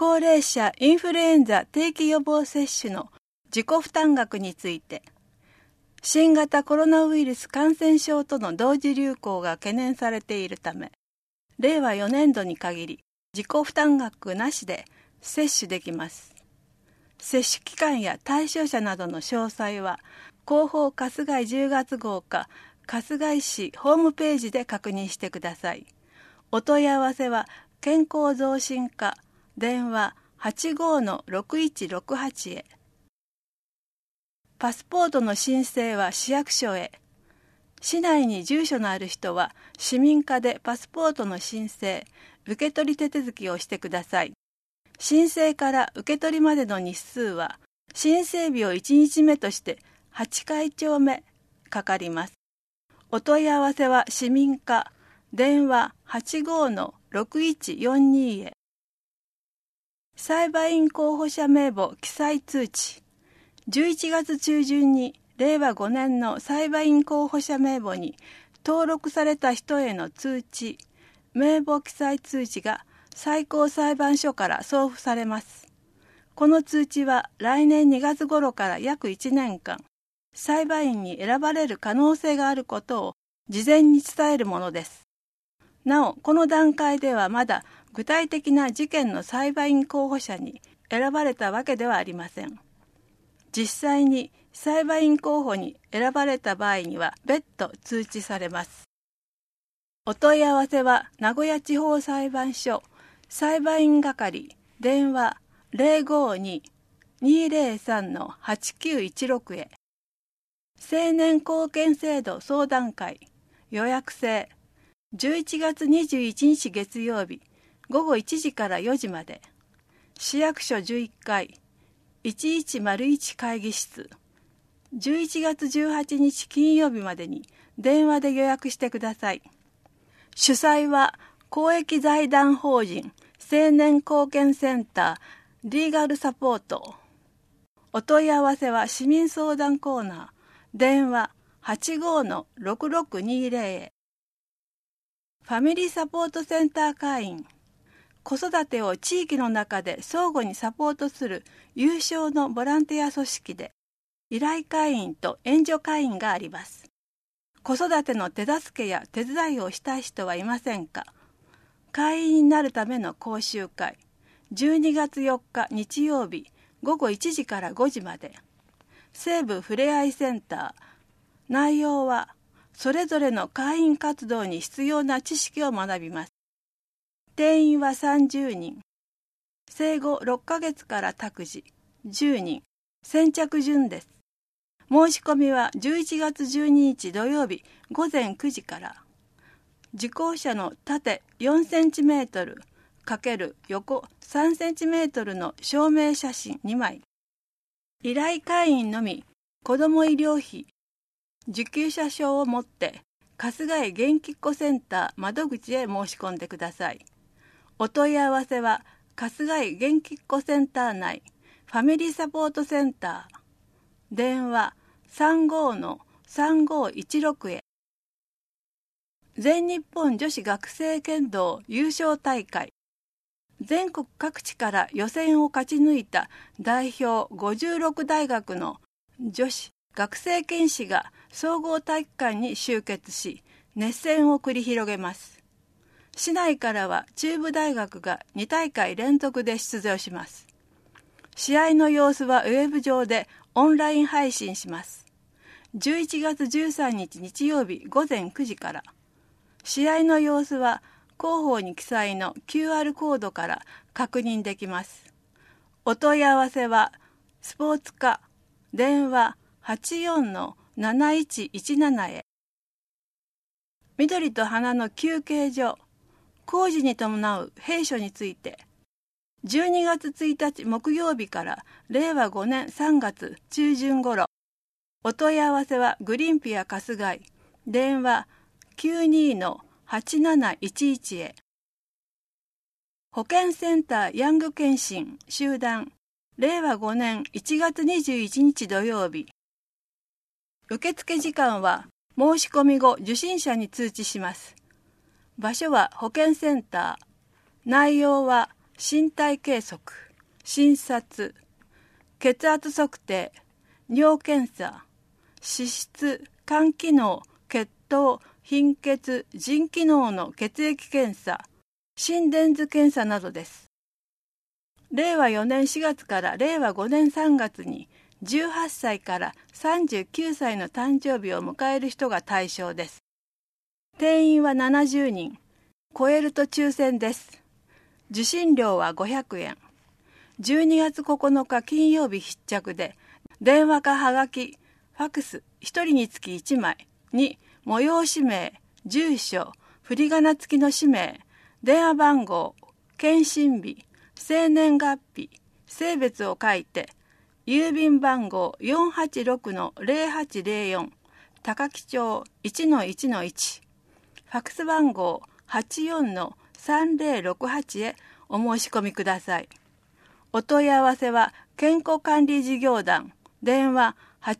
高齢者インフルエンザ定期予防接種の自己負担額について、新型コロナウイルス感染症との同時流行が懸念されているため、令和4年度に限り自己負担額なしで接種できます。接種期間や対象者などの詳細は、広報春日井10月号か春日井市ホームページで確認してください。お問い合わせは健康増進課電話 85-6168 へ。パスポートの申請は市役所へ。市内に住所のある人は市民課でパスポートの申請、受け取り手続きをしてください。申請から受け取りまでの日数は、申請日を1日目として8回帳目かかります。お問い合わせは市民課電話 85-6142 へ。裁判員候補者名簿記載通知。11月中旬に令和5年の裁判員候補者名簿に登録された人への通知、名簿記載通知が最高裁判所から送付されます。この通知は来年2月頃から約1年間、裁判員に選ばれる可能性があることを事前に伝えるものです。なお、この段階ではまだ具体的な事件の裁判員候補者に選ばれたわけではありません。実際に裁判員候補に選ばれた場合には別途通知されます。お問い合わせは名古屋地方裁判所裁判員係電話 052-203-8916 へ。青年貢献制度相談会予約制11月21日月曜日午後1時から4時まで。市役所11階1101会議室。11月18日金曜日までに電話で予約してください。主催は公益財団法人青年貢献センターリーガルサポート。お問い合わせは市民相談コーナー電話 85-6620 へ。ファミリーサポートセンター会員。子育てを地域の中で相互にサポートする有償のボランティア組織で、依頼会員と援助会員があります。子育ての手助けや手伝いをしたい人はいませんか？会員になるための講習会、12月4日日曜日午後1時から5時まで。西部ふれあいセンター。内容は、それぞれの会員活動に必要な知識を学びます。定員は30人。生後6ヶ月から託児10人。先着順です。申し込みは11月12日土曜日午前9時から。受講者の縦4センチメートル×横3センチメートルの証明写真2枚。依頼会員のみ子ども医療費受給者証を持って春日井元気っ子センター窓口へ申し込んでください。お問い合わせは春日井元気っ子センター内ファミリーサポートセンター電話 35-3516 へ。全日本女子学生剣道優勝大会。全国各地から予選を勝ち抜いた代表56大学の女子学生剣士が総合体育館に集結し、熱戦を繰り広げます。市内からは中部大学が2大会連続で出場します。試合の様子はウェブ上でオンライン配信します。11月13日日曜日午前9時から。試合の様子は広報に記載の QR コードから確認できます。お問い合わせはスポーツ課電話 84-7117 へ。緑と花の休憩所工事に伴う閉所について、12月1日木曜日から令和5年3月中旬頃。お問い合わせはグリーンピア春日井電話 92-8711 へ。保健センターヤング検診集団令和5年1月21日土曜日。受付時間は申し込み後受診者に通知します。場所は保健センター。内容は身体計測、診察、血圧測定、尿検査、脂質、肝機能、血糖、貧血、腎機能の血液検査、心電図検査などです。令和4年4月から令和5年3月に18歳から39歳の誕生日を迎える人が対象です。定員は70人、超えると抽選です。受信料は500円。12月9日金曜日必着で、電話かはがき、ファクス1人につき1枚に、催し名、住所、振り仮名付きの氏名、電話番号、検診日、生年月日、性別を書いて、郵便番号 486-0804 高木町 1-1-1、ファクス番号 84-3068 へお申し込みください。お問い合わせは健康管理事業団、電話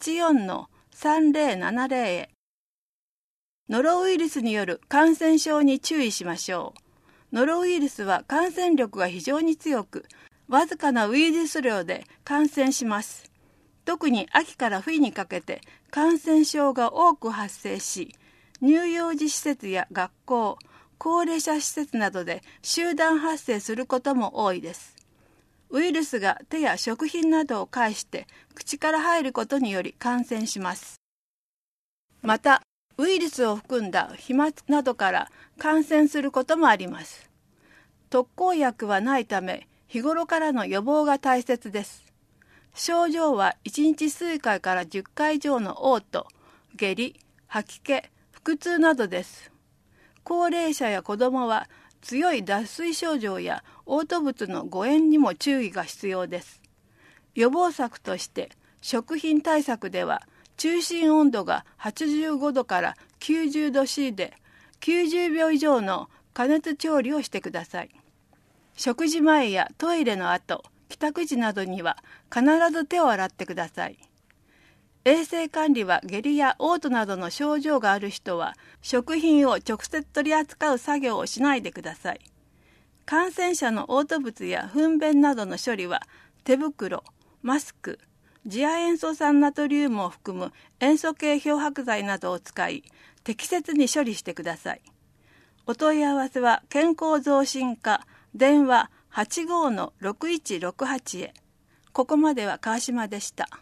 84-3070 へ。ノロウイルスによる感染症に注意しましょう。ノロウイルスは感染力が非常に強く、わずかなウイルス量で感染します。特に秋から冬にかけて感染症が多く発生し、乳幼児施設や学校、高齢者施設などで集団発生することも多いです。ウイルスが手や食品などを介して口から入ることにより感染します。また、ウイルスを含んだ飛沫などから感染することもあります。特効薬はないため、日頃からの予防が大切です。症状は1日数回から10回以上の嘔吐、下痢、吐き気、腹痛などです。高齢者や子どもは強い脱水症状や嘔吐物の誤嚥にも注意が必要です。予防策として食品対策では中心温度が85度から90度 C で90秒以上の加熱調理をしてください。食事前やトイレの後、帰宅時などには必ず手を洗ってください。衛生管理は下痢や嘔吐などの症状がある人は食品を直接取り扱う作業をしないでください。感染者の嘔吐物や糞便などの処理は手袋、マスク、次亜塩素酸ナトリウムを含む塩素系漂白剤などを使い適切に処理してください。お問い合わせは健康増進課電話 85-6168 へ。ここまでは川島でした。